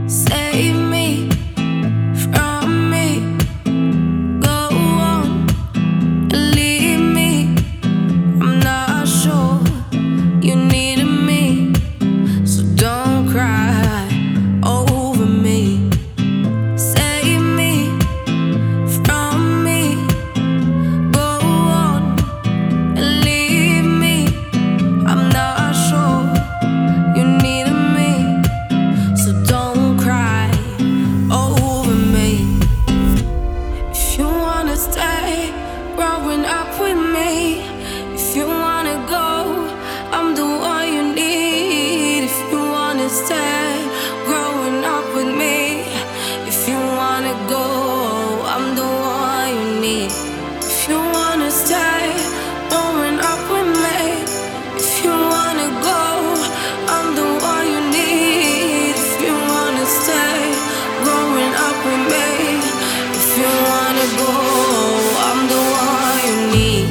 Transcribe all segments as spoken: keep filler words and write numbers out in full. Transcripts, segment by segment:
Save me from me. Go on and leave me. I'm not sure you needed me, so don't cry over me. Save me from me. Go on and leave me. I'm not sure you needed me, so don't cry over me. If you wanna stay growing up with me, if you wanna go, I'm the one you need. If you wanna stay growing up with me, if you wanna go, I'm the one you need. If you wanna stay growing up with me, if you wanna go, I'm the one you need. If you wanna stay growing up with me, if you wanna go, I'm the one you need.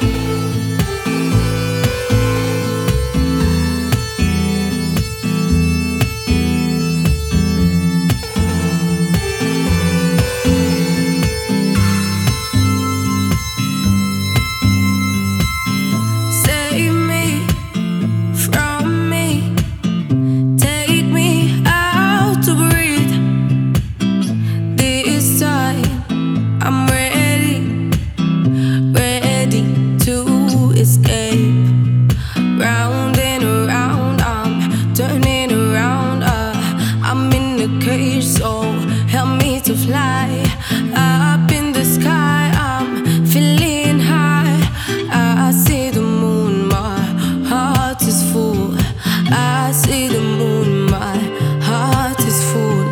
Save me from me. Take me out to breathe. This time I'm ready, ready to escape. Round and around, I'm turning around. Uh, I'm in the cage, so help me to fly. Up in the sky, I'm feeling high. I see the moon, my heart is full. I see the moon, my heart is full.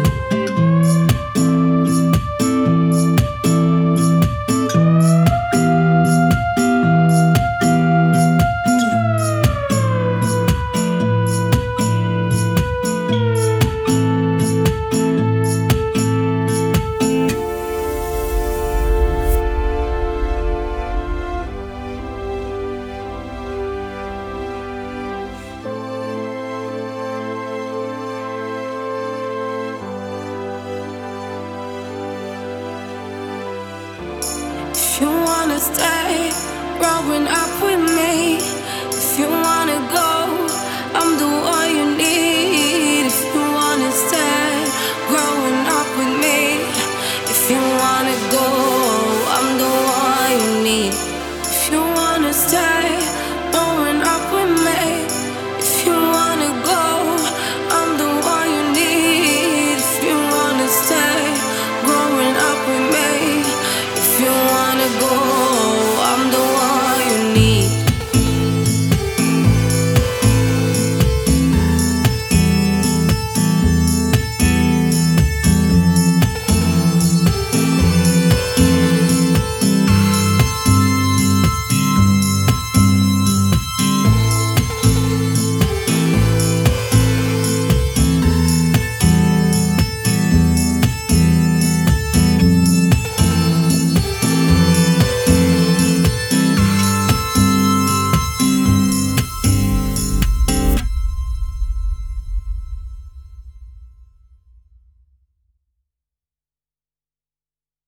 If you wanna stay growing up with me, if you wanna go, I'm the